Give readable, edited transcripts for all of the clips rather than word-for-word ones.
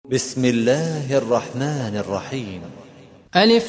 بسم الله الرحمن الرحيم. ألف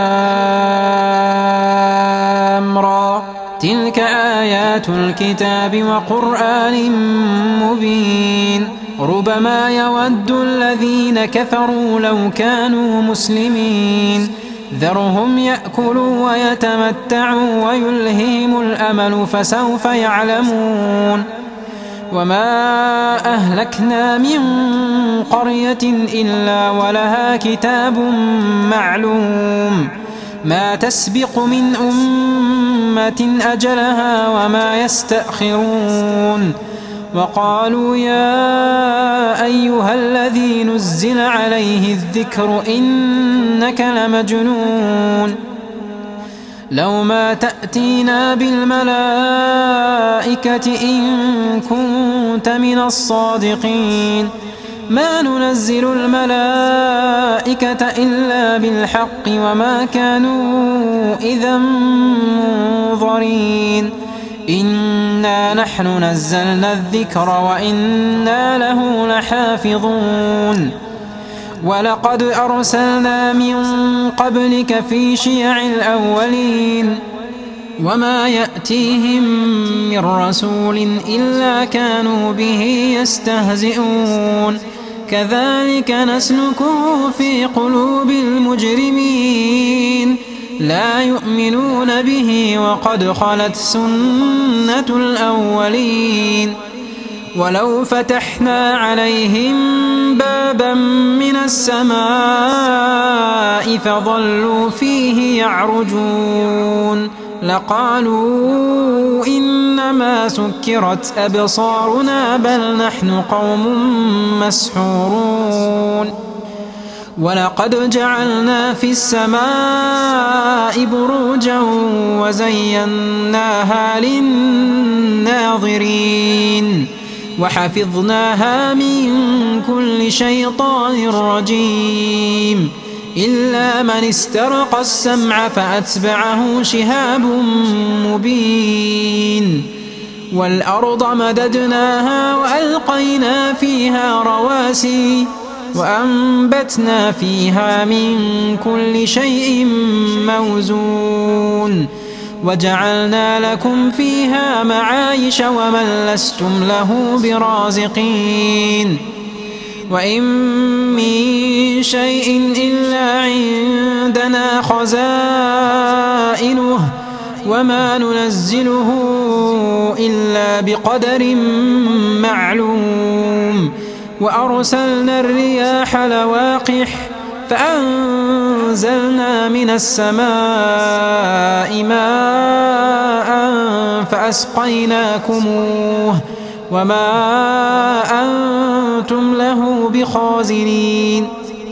لام را، تلك آيات الكتاب وقرآن مبين. ربما يود الذين كفروا لو كانوا مسلمين. ذرهم يأكلوا ويتمتعوا ويلهيهم الأمل فسوف يعلمون. وما أهلكنا من قرية إلا ولها كتاب معلوم، ما تسبق من أمة أجلها وما يستأخرون. وقالوا يا أيها الذي نزل عليه الذكر إنك لمجنون، لو ما تأتينا بالملائكة إن كنت من الصادقين. ما ننزل الملائكة إلا بالحق وما كانوا إذا منظرين. إنا نحن نزلنا الذكر وإنا له لحافظون. ولقد أرسلنا من قبلك في شيع الأولين، وما يأتيهم من رسول إلا كانوا به يستهزئون. كذلك نسلكه في قلوب المجرمين، لا يؤمنون به وقد خلت سنة الأولين. ولو فتحنا عليهم بابا من السماء فظلوا فيه يعرجون لقالوا إنما سكرت أبصارنا بل نحن قوم مسحورون. ولقد جعلنا في السماء بروجا وزيناها للناظرين وحفظناها من كل شيطان رجيم إلا من استرق السمع فأتبعه شهاب مبين. والأرض مددناها وألقينا فيها رواسي وأنبتنا فيها من كل شيء موزون وجعلنا لكم فيها معايش ومن لستم له برازقين. وإن من شيء إلا عندنا خزائنه وما ننزله إلا بقدر معلوم. وأرسلنا الرياح لواقح فأنزلنا من السماء ماء فأسقيناكموه وما أنتم له بخازنين.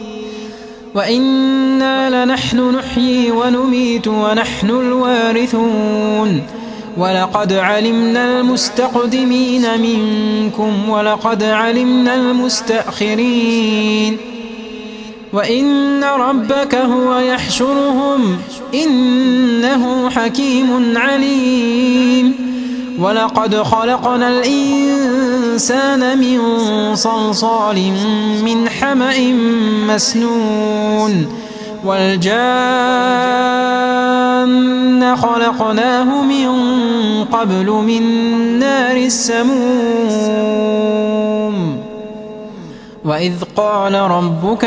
وإنا لنحن نحيي ونميت ونحن الوارثون. ولقد علمنا المستقدمين منكم ولقد علمنا المستأخرين. وإن ربك هو يحشرهم إنه حكيم عليم. ولقد خلقنا الإنسان من صلصال من حمأ مسنون. والجان خلقناه من قبل من نار السموم. وإذ قال ربك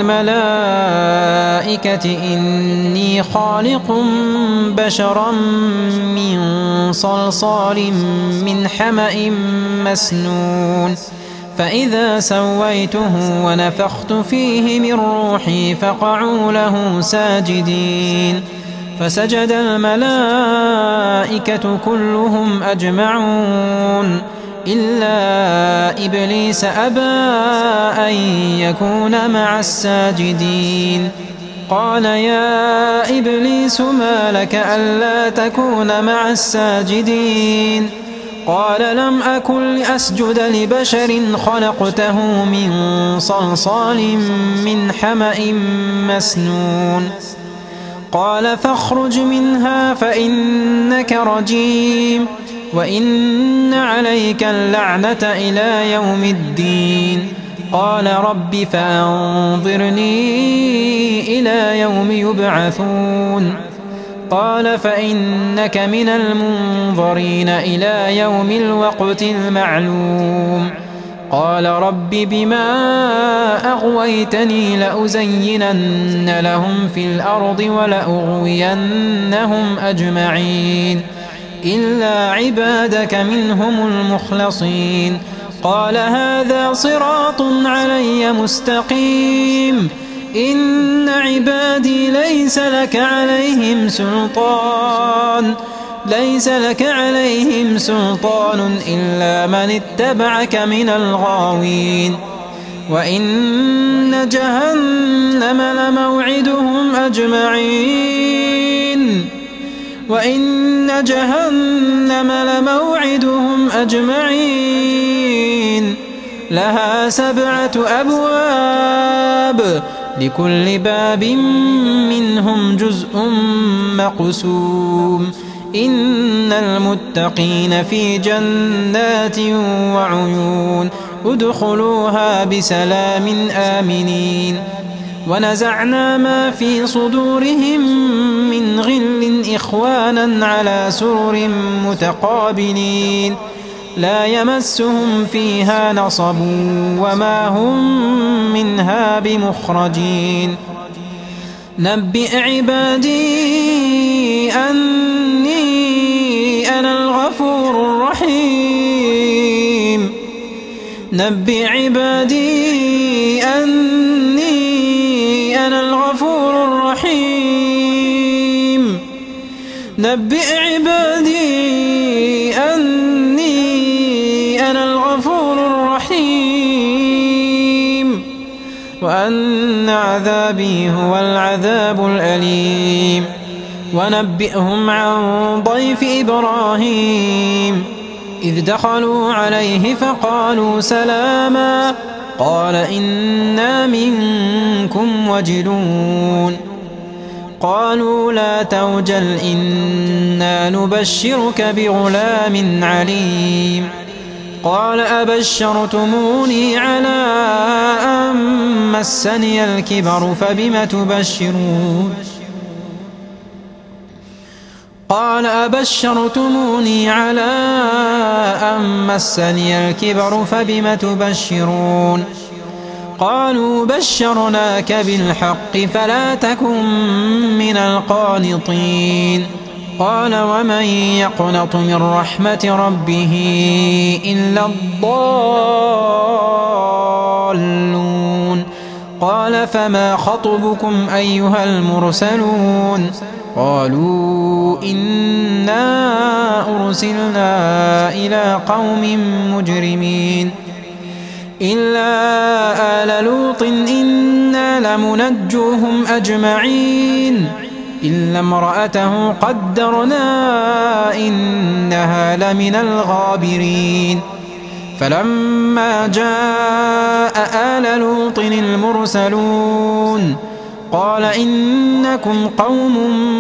للملائكة إني خالق بشرا من صلصال من حمأ مسنون فإذا سويته ونفخت فيه من روحي فقعوا له ساجدين. فسجد الملائكة كلهم أجمعون إلا إبليس أبى أن يكون مع الساجدين. قال يا إبليس ما لك ألا تكون مع الساجدين؟ قال لم أكن لأسجد لبشر خلقته من صلصال من حمأ مسنون. قال فاخرج منها فإنك رجيم وإن عليك اللعنة إلى يوم الدين. قال رب فأنظرني إلى يوم يبعثون قال فإنك من المنظرين إلى يوم الوقت المعلوم قال رب بما أغويتني لأزينن لهم في الأرض ولأغوينهم أجمعين إلا عبادك منهم المخلصين قال هذا صراط علي مستقيم إن عبادي ليس لك عليهم سلطان إلا من اتبعك من الغاوين وإن جهنم لموعدهم أجمعين لها 7 أبواب لكل باب منهم جزء مقسوم إن المتقين في جنات وعيون ادخلوها بسلام آمنين ونزعنا ما في صدورهم من غل إخوانا على سرر متقابلين لا يمسهم فيها نصب وما هم منها بمخرجين نبئ عبادي أني أنا الغفور الرحيم نبئ عبادي أني أنا الغفور الرحيم نبئ عبادي أني أنا الغفور الرحيم وأن عذابي هو العذاب الأليم ونبئهم عن ضيف إبراهيم إذ دخلوا عليه فقالوا سلاما قال إنا منكم وجلون قالوا لا توجل إنا نبشرك بغلام عليم قال أبشرتموني على أن مسني الكبر فبم تبشرون قال أبشرتموني على أن مسني الكبر فبم تبشرون قالوا بشرناك بالحق فلا تكن من القانطين قال ومن يقنط من رحمة ربه إلا الضالون قال فما خطبكم أيها المرسلون قالوا إنا أرسلنا إلى قوم مجرمين إلا آل لوط إنا لمنجوهم أجمعين إلا امرأته قدرنا إنها لمن الغابرين فلما جاء آل لوط المرسلون قال إنكم قوم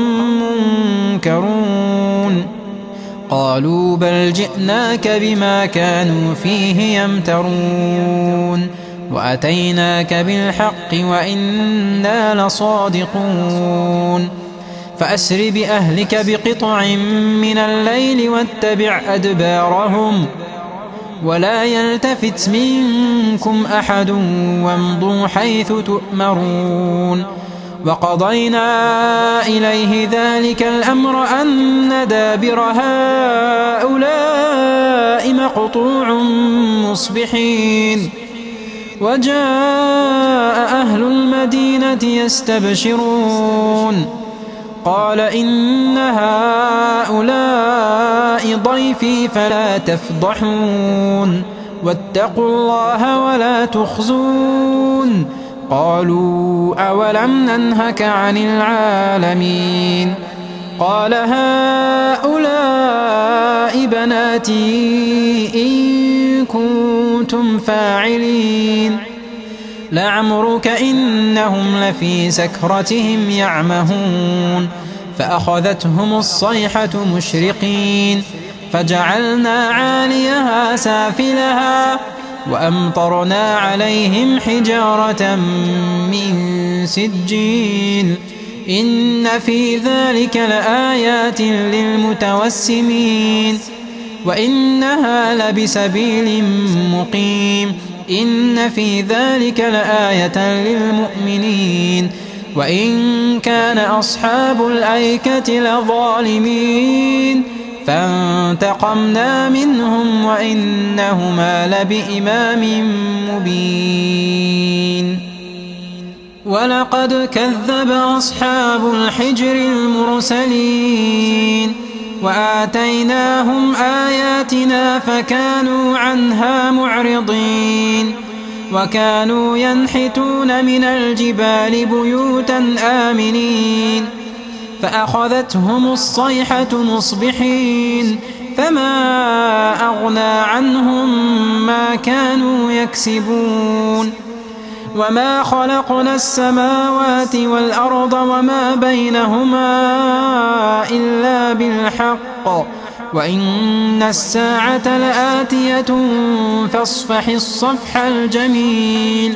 منكرون قالوا بل جئناك بما كانوا فيه يمترون وأتيناك بالحق وإنا لصادقون فأسر بأهلك بقطع من الليل واتبع أدبارهم ولا يلتفت منكم أحد وامضوا حيث تؤمرون وقضينا إليه ذلك الأمر أن دابر هؤلاء مقطوع مصبحين وجاء أهل المدينة يستبشرون قال إن هؤلاء ضيفي فلا تفضحون واتقوا الله ولا تخزون قالوا أولم ننهك عن العالمين قال هؤلاء بناتي إن كنتم فاعلين لعمرك إنهم لفي سكرتهم يعمهون فأخذتهم الصيحة مشرقين فجعلنا عاليها سافلها وأمطرنا عليهم حجارة من سجيل إن في ذلك لآيات للمتوسمين وإنها لبسبيل مقيم إن في ذلك لآية للمؤمنين وإن كان أصحاب الأيكة لظالمين فانتقمنا منهم وإنهما لبإمام مبين ولقد كذب أصحاب الحجر المرسلين وآتيناهم آياتنا فكانوا عنها معرضين وكانوا ينحتون من الجبال بيوتا آمنين فأخذتهم الصيحة مصبحين فما أغنى عنهم ما كانوا يكسبون وما خلقنا السماوات والأرض وما بينهما إلا بالحق وإن الساعة لآتية فاصفح الصفح الجميل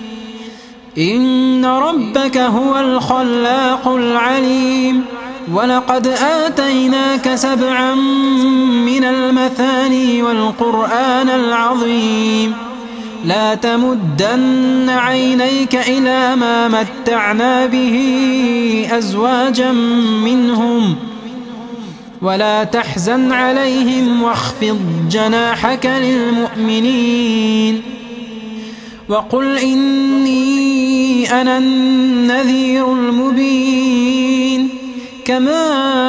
إن ربك هو الخلاق العليم ولقد آتيناك 7 من المثاني والقرآن العظيم لا تمدن عينيك إلى ما متعنا به أزواجا منهم ولا تحزن عليهم واخفض جناحك للمؤمنين وقل إني أنا النذير المبين كما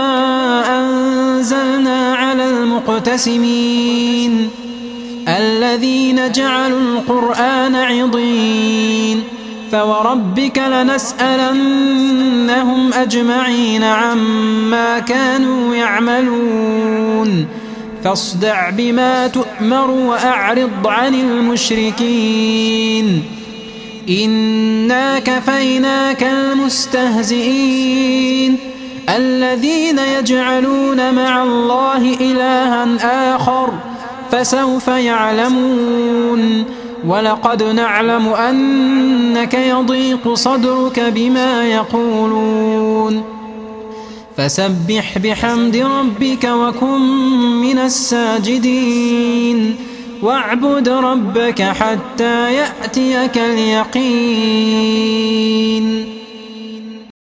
أنزلنا على المقتسمين الذين جعلوا القرآن عضين فوربك لنسألنهم أجمعين عما كانوا يعملون فاصدع بما تؤمر وأعرض عن المشركين إنا كفيناك المستهزئين الذين يجعلون مع الله إلها آخر فسوف يعلمون ولقد نعلم أنك يضيق صدرك بما يقولون فسبح بحمد ربك وكن من الساجدين واعبد ربك حتى يأتيك اليقين